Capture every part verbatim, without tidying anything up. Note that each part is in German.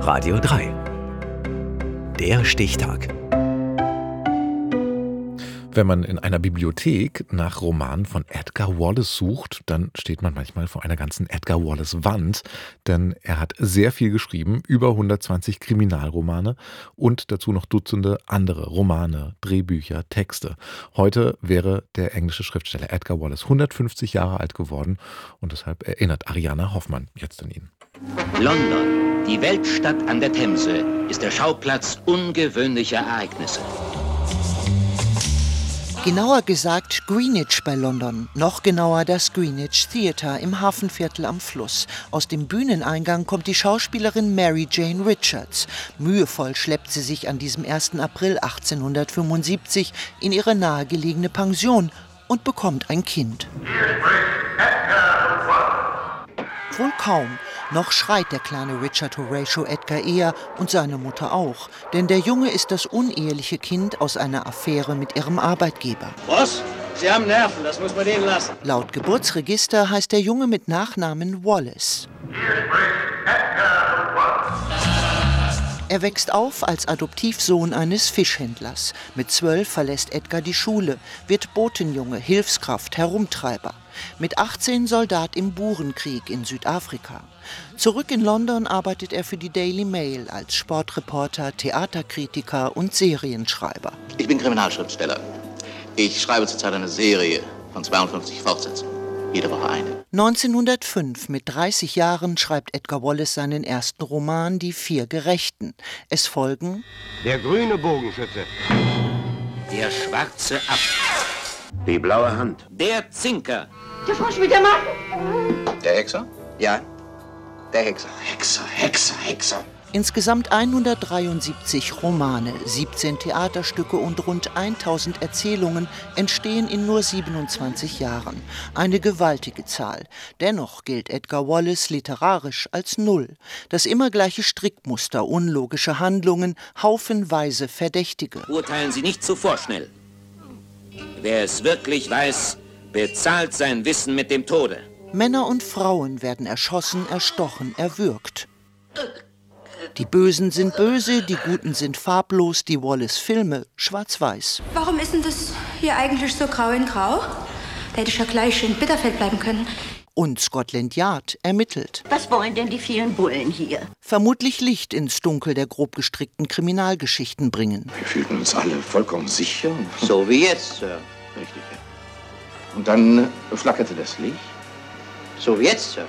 Radio drei. Der Stichtag. Wenn man in einer Bibliothek nach Romanen von Edgar Wallace sucht, dann steht man manchmal vor einer ganzen Edgar Wallace-Wand, denn er hat sehr viel geschrieben, über hundertzwanzig Kriminalromane und dazu noch Dutzende andere Romane, Drehbücher, Texte. Heute wäre der englische Schriftsteller Edgar Wallace hundertfünfzig Jahre alt geworden und deshalb erinnert Ariane Hoffmann jetzt an ihn. London, die Weltstadt an der Themse, ist der Schauplatz ungewöhnlicher Ereignisse. Genauer gesagt Greenwich bei London, noch genauer das Greenwich Theatre im Hafenviertel am Fluss. Aus dem Bühneneingang kommt die Schauspielerin Mary Jane Richards. Mühevoll schleppt sie sich an diesem ersten April achtzehnhundertfünfundsiebzig in ihre nahegelegene Pension und bekommt ein Kind. Wohl kaum. Noch schreit der kleine Richard Horatio Edgar eher und seine Mutter auch. Denn der Junge ist das uneheliche Kind aus einer Affäre mit ihrem Arbeitgeber. Was? Sie haben Nerven, das muss man denen lassen. Laut Geburtsregister heißt der Junge mit Nachnamen Wallace. Er wächst auf als Adoptivsohn eines Fischhändlers. Mit zwölf verlässt Edgar die Schule, wird Botenjunge, Hilfskraft, Herumtreiber. Mit achtzehn Soldat im Burenkrieg in Südafrika. Zurück in London arbeitet er für die Daily Mail als Sportreporter, Theaterkritiker und Serienschreiber. Ich bin Kriminalschriftsteller. Ich schreibe zurzeit eine Serie von zweiundfünfzig Fortsetzungen. Jede Woche eine. neunzehnhundertfünf, mit dreißig Jahren, schreibt Edgar Wallace seinen ersten Roman Die vier Gerechten. Es folgen Der grüne Bogenschütze, Der schwarze Apfel, die blaue Hand, der Zinker, Der Frosch mit der Maske. Der Hexer? Ja, Der Hexer. Hexer, Hexer, Hexer. insgesamt hundertdreiundsiebzig Romane, siebzehn Theaterstücke und rund tausend Erzählungen entstehen in nur siebenundzwanzig Jahren. Eine gewaltige Zahl. Dennoch gilt Edgar Wallace literarisch als Null. Das immer gleiche Strickmuster, unlogische Handlungen, haufenweise Verdächtige. urteilen Sie nicht zu vorschnell. Wer es wirklich weiß, bezahlt sein Wissen mit dem Tode. Männer und Frauen werden erschossen, erstochen, erwürgt. Die Bösen sind böse, die Guten sind farblos, die Wallace-Filme schwarz-weiß. Warum ist denn das hier eigentlich so grau in grau? Da hätte ich ja gleich in Bitterfeld bleiben können. Und Scotland Yard ermittelt. Was wollen denn die vielen Bullen hier? Vermutlich Licht ins Dunkel der grob gestrickten Kriminalgeschichten bringen. Wir fühlten uns alle vollkommen sicher. So wie jetzt, Sir. Richtig, ja. Und dann äh, flackerte das Licht. So wie jetzt, Sir.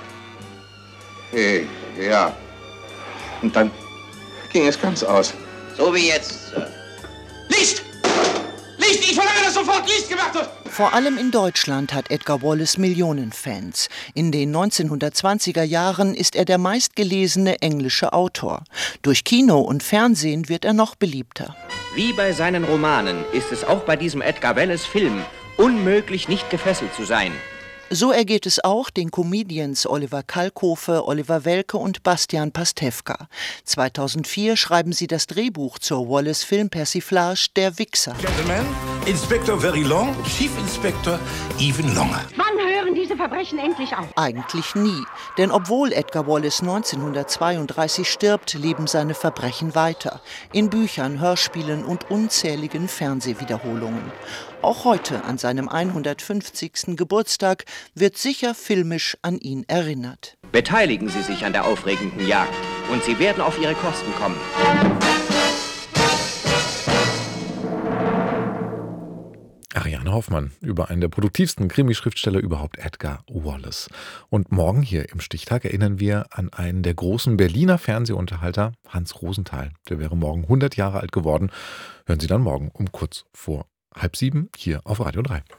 Hey, ja. Und dann ging es ganz aus. So wie jetzt, Sir. Licht! Licht! Ich verlange, dass sofort Licht gemacht wird! Vor allem in Deutschland hat Edgar Wallace Millionen Fans. In den neunzehnhundertzwanziger Jahren ist er der meistgelesene englische Autor. Durch Kino und Fernsehen wird er noch beliebter. Wie bei seinen Romanen ist es auch bei diesem Edgar Wallace-Film unmöglich, nicht gefesselt zu sein. So ergeht es auch den Comedians Oliver Kalkofe, Oliver Welke und Bastian Pastewka. zweitausendvier schreiben sie das Drehbuch zur Wallace-Film-Persiflage Der Wixxer. Gentlemen, Inspector Very Long, Chief Inspector Even Longer. Wann hören diese Verbrechen endlich auf? Eigentlich nie, denn obwohl Edgar Wallace neunzehnhundertzweiunddreißig stirbt, leben seine Verbrechen weiter. In Büchern, Hörspielen und unzähligen Fernsehwiederholungen. Auch heute, an seinem hundertfünfzigsten Geburtstag, wird sicher filmisch an ihn erinnert. Beteiligen Sie sich an der aufregenden Jagd und Sie werden auf Ihre Kosten kommen. Ariane Hoffmann über einen der produktivsten Krimischriftsteller überhaupt, Edgar Wallace. Und morgen hier im Stichtag erinnern wir an einen der großen Berliner Fernsehunterhalter, Hans Rosenthal. Der wäre morgen hundert Jahre alt geworden. Hören Sie dann morgen um kurz vor halb sieben hier auf Radio drei.